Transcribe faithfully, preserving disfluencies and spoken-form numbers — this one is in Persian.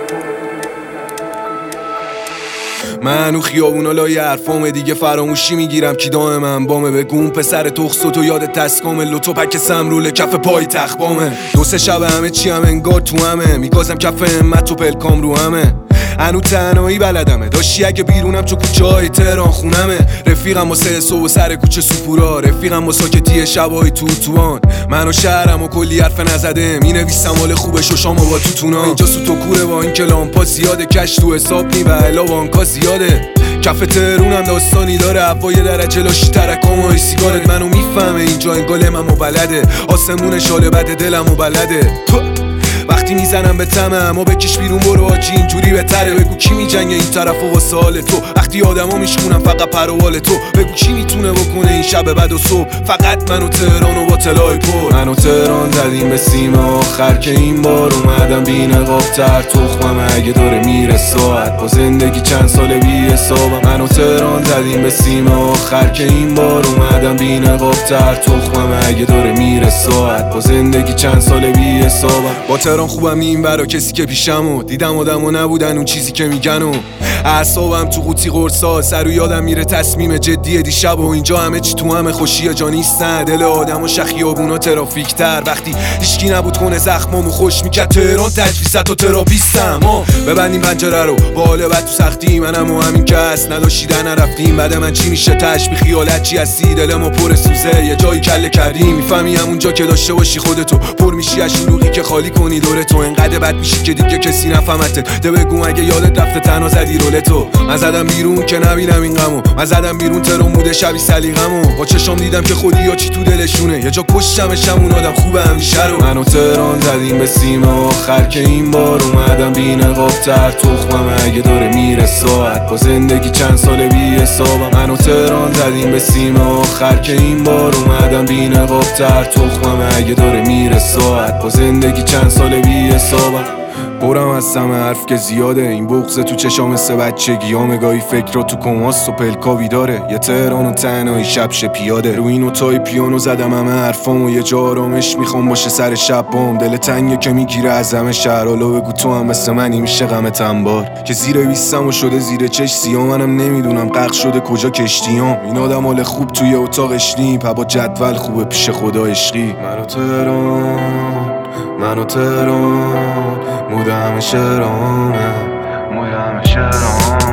من و خیابونا لای حرفامه دیگه فراموشی میگیرم کی دائمم بامه بگون پسر تخص تو یاد تسکامه لوتو پک سمرول کف پای تخبامه دو سه شب همه چی هم انگار تو همه میگازم کف همت و پلکام رو همه هنو تنهایی بلدمه داشتی اگه بیرونم چو کوچه های تهران خونمه رفیقم واسه صبح سر کوچه سوپورا رفیقم واسه ساکتی شبای تو توان منو شهرم و کلی حرف نزده می نویسم حال خوبش و شامو با توتونا اینجا سوتو کوره با این کلامپا زیاده کش تو حساب نی و الا وانکا زیاده کف تهرونم داستانی داره هوای درجه لاشی ترکام و سیگارت منو میفهمه اینجا این گلم و بلده آسمون شاله بده دلم و بلده وقتی میزنم به تمم و بکش بیرون برو آجی اینجوری بهتره بگو کی میجنگه این طرف و واسه حال تو وقتی آدما میشکونم فقط پروال تو بگو کی میتونه بکنه این شب بعد و صبح فقط من و تهران و با طلای پر من و تهران زدیم به سیم آخر که این بار اومدم بی نقاب تر تخمم اگه داره میره ساعت با زندگی چند سال بی حسابم من و تهران زدیم به سیم آخر که این بار اومدم بی نقاب تر تخمم اگه داره میره ساعت با زندگی چند سال بی حسابم با تهران خوبم این برا کسی که پیشمو دیدم آدمو نبودن اون چیزی که میگن و اعصابم تو قوطی قرصا سر و یادم میره تصمیم جدی دیشب و اینجا همه چی تو همه خوشی جا نیستن دل آدم و شخیابونا ترافیک تر وقتی هیچکی نبود کنه زخمامو خوش میکرد تهران تجویزت و تراپیستم ببندیم پنجره رو با حال بد تو سختی منم و همین کس نداشتیدن نرفتیم بعد من چی میشه تشبیه خیالت چی هستی دلمو پر سوزه یه جایی کله کردیم میفهمی همونجا که داشته باشی خودتو پر میشی از شلوغی که خالی کنی دور تو انقدر بد میشی که دیگه کسی نفهمته ده بگو اگه یادت رفته تنها زدی رولتو من زدم بیرون که نبینم این غمو من زدم بیرون ترون بوده شبی سلیقمو با چشام دیدم که خودی یا چی تو دلشونه یه جا کشتمشم اون آدم خوبه همیشه رو من و تهران زدیم به سیم آخر که این بار اومدم بی نقاب تر تخمم اگه داره میره ساعت با زندگی چند سال بی حسابم من و تهران زدیم به سیم آخر که این بار اومدم بی نقاب تر تخمم اگه داره میره ساعت با زندگی چند سال بی حسابم برم از سم حرف که زیاده این بغضه تو چشام مثل بچگی ها مگاهی فکر رو تو کماست و پلکاوی داره یه تهران و تنهایی شبش پیاده رو این نوتای پیانو زدم همه حرفام و یه جا آرامش میخوام باشه سر شب بام دل تنگه که میگیره از همه شهر حالا بگو تو هم مثل منی میشه غمت انبار که زیر ویستم و شده زیر چش سیاه منم نمیدونم غرق شده کجا کشتیام این آدم حال خوب توی اتاقش نی پا جدول خوبه پیش خدا عشقی منو تهران منو تهران مود همه شهرامه مود همه شهرامه